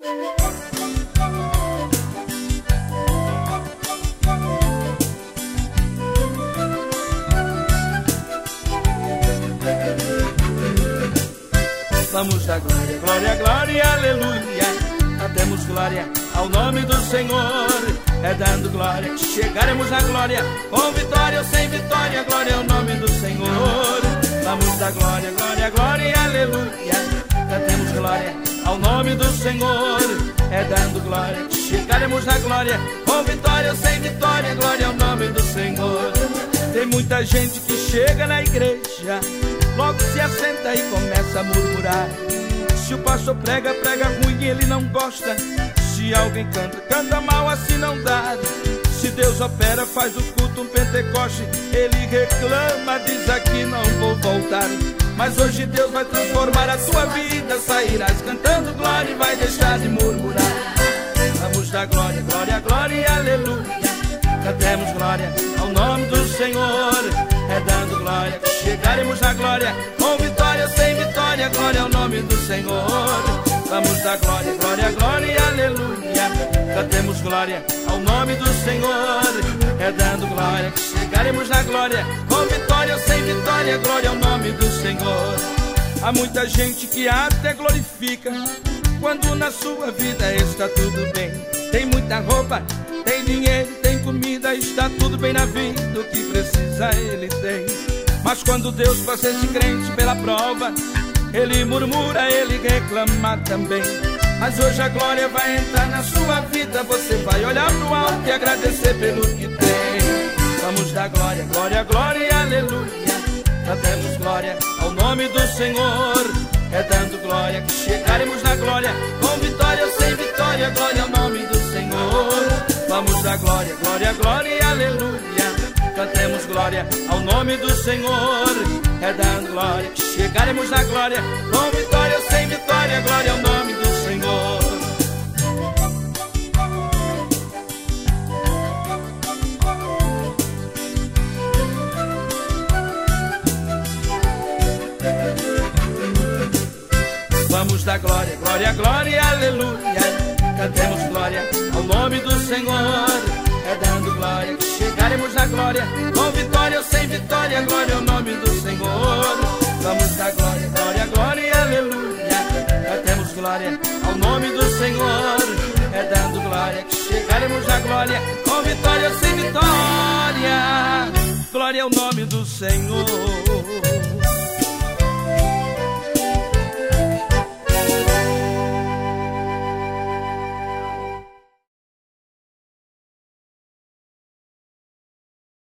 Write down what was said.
Vamos dar glória, glória, glória, aleluia. Demos glória ao nome do Senhor. É dando glória que chegaremos à glória, com vitória ou sem vitória, glória ao nome do Senhor. Vamos dar glória, glória, glória, aleluia. Demos glória ao nome do Senhor. É dando glória que chegaremos à glória, com vitória ou sem vitória, glória ao nome do Senhor. Tem muita gente que chega na igreja, logo se assenta e começa a murmurar. Se o pastor prega, prega ruim, ele não gosta. Se alguém canta, canta mal, assim não dá. Se Deus opera, faz do culto um pentecoste, ele reclama, diz aqui não vou voltar. Mas hoje Deus vai transformar a sua vida, sairás cantando glória e vai deixar de murmurar. Vamos dar glória, glória, glória, aleluia. Cantemos glória ao nome do Senhor. É dando glória que chegaremos à glória, com vitória ou sem vitória, glória ao nome do Senhor. Vamos dar glória, glória, glória, aleluia. Cantemos glória ao nome do Senhor. É dando glória que chegaremos à glória, com vitória ou sem vitória, glória ao nome do Senhor. Há muita gente que até glorifica quando na sua vida está tudo bem. Tem muita roupa, tem dinheiro, tem comida, está tudo bem na vida, o que precisa ele tem. Mas quando Deus passa esse crente pela prova, ele murmura, ele reclama também. Mas hoje a glória vai entrar na sua vida, você vai olhar pro alto e agradecer pelo que tem. Vamos dar glória, glória, glória, aleluia. Cantemos glória ao nome do Senhor. É dando glória que chegaremos na glória, com vitória ou sem vitória, glória ao nome do Senhor. Vamos dar glória, glória, glória, aleluia. Cantemos glória ao nome do Senhor. É dando glória que chegaremos na glória, com vitória ou sem vitória, glória ao nome do Senhor. Vamos dar glória, glória, glória, aleluia. Cantemos glória ao nome do Senhor. É dando glória que chegaremos à glória, com vitória ou sem vitória, glória ao nome do Senhor. Vamos dar glória, glória, glória, aleluia. Cantemos glória ao nome do Senhor. É dando glória que chegaremos à glória, com vitória ou sem vitória, glória ao nome do Senhor.